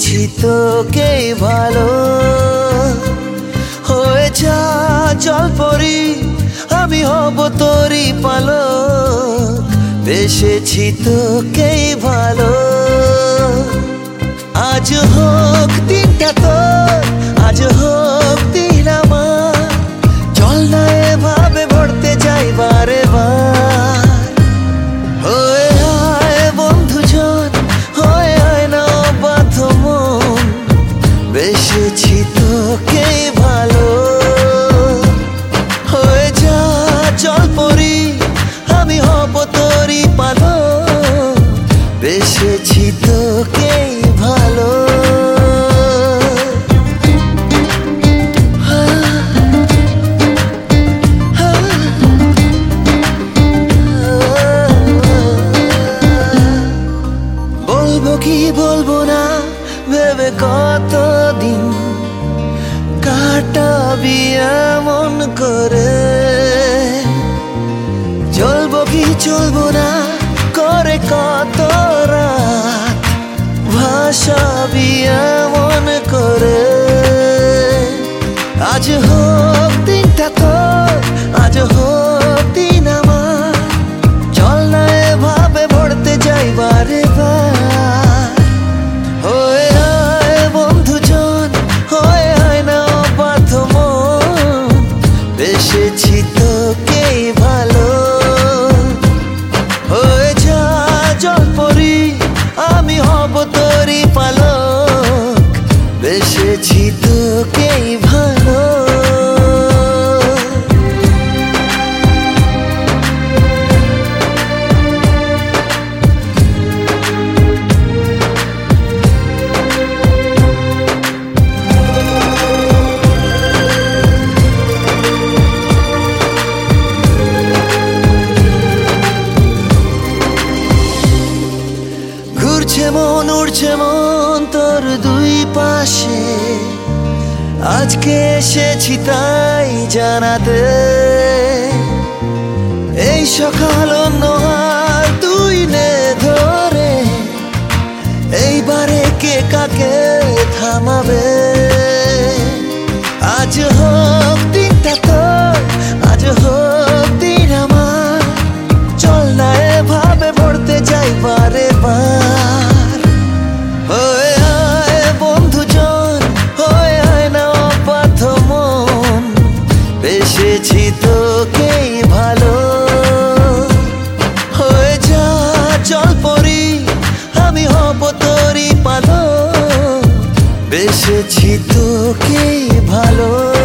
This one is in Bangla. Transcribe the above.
বেসেছি তোকেই ভালো। হয়ে যা জলপরি, আমি হব তোরই পালক। বেসেছি তোকেই ভালো। আজ হোক দিনটা তোর, আজ হোক দিন আমার। চল না এভাবে ভরতে যাই বারে বার। হয়ে আয় বন্ধুজন, হয়ে আয় না বাধ্য মন। বেসেছি তোকেই ভালো। হয়ে যা জলপরি, আমি হব তোরই পালক। বেসেছি তোকেই ভালো। বলবো কি বলবো না ভেবে কতদিন কাটাবি এমন করে। চলবো কি চলবো না করে কত রাত ভাসাবি এমন করে। আজ হোক দিনটা তোর, আজ হোক দিন আমার। চল না এভাবে ভরতে যাই বারে বার। হয়ে আয় বন্ধুজন, হয়ে আয় না বাধ্য মন। বেসেছি তোকেই ভালো। হয়ে যা জলপরি, আমি হব তোরই পালক। বেসেছি তোকেই ভালো। উড়ছে মন তোর দুই পাশে। আজকে এসেছি তাই জানাতে। এই সকাল অন্য আর তুই নে ধরে। এইবারে কে কাকে থামাবে। আজ হোক দিনটা তোর, আজ হোক দিন আমার। চল না এভাবে ভরতে যাই বারে বার। হয়ে আয় বন্ধুজন, হয়ে আয় না অবাধ্য মন। বেসেছি তোকেই ভালো। হয়ে যা জলপরি, আমি হব তোরই পালক। বেসেছি তোকেই ভালো।